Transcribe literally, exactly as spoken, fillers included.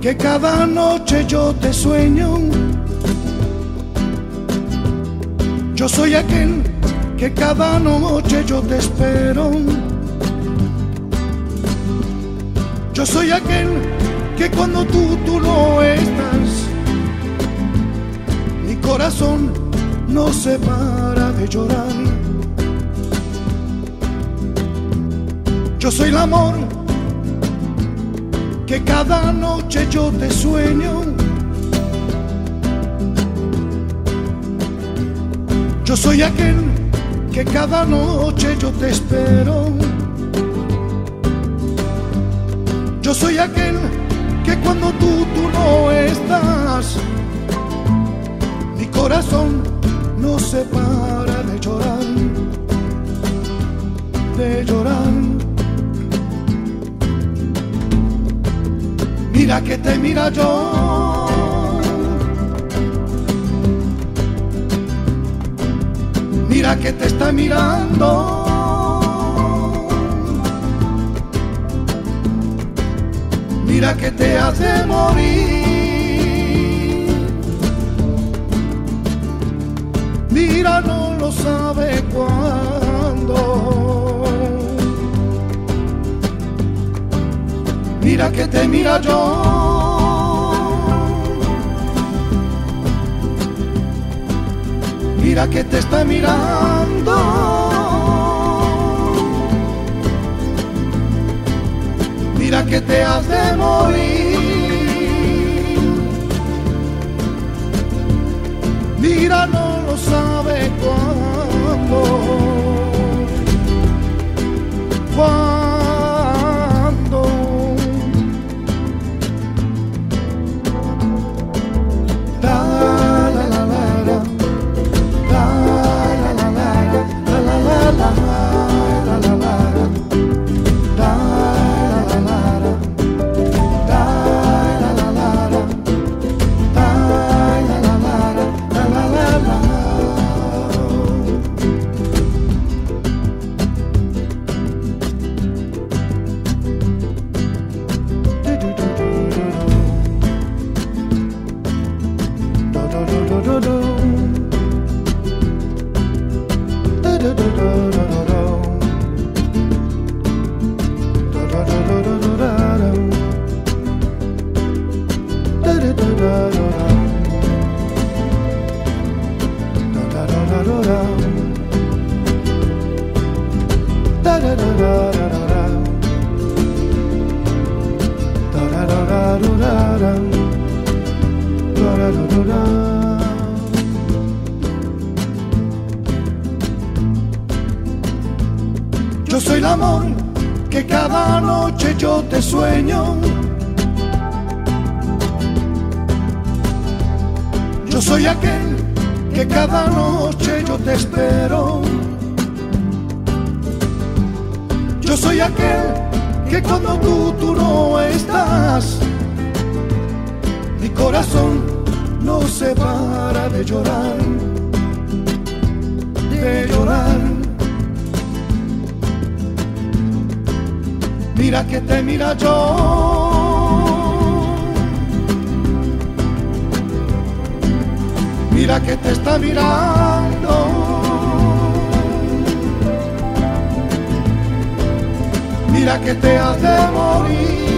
que cada noche yo te sueño. Yo soy aquel que cada noche yo te espero. Yo soy aquel que cuando tú, tú no estás, mi corazón no se para de llorar. Yo soy el amor que cada noche yo te sueño. Yo soy aquel que cada noche yo te espero. Yo soy aquel que cuando tú, tú no estás, mi corazón no se para de llorar, de llorar. Mira que te mira yo, mira que te está mirando. Mira que te hace morir. Mira, no lo sabe cuándo. Mira que te mira yo. Mira que te está mirando. Mira que te hace morir. Mira, no lo sabe cuándo. Cuándo. La la la la la. La la la la la. La la la la. La la la la. Yo soy el amor que cada noche yo te sueño. Yo soy aquel que cada noche yo te espero. Yo soy aquel que cuando tú, tú no estás, mi corazón no se para de llorar, de llorar. Mira que te mira yo, mira que te está mirando. Mira que te hace morir.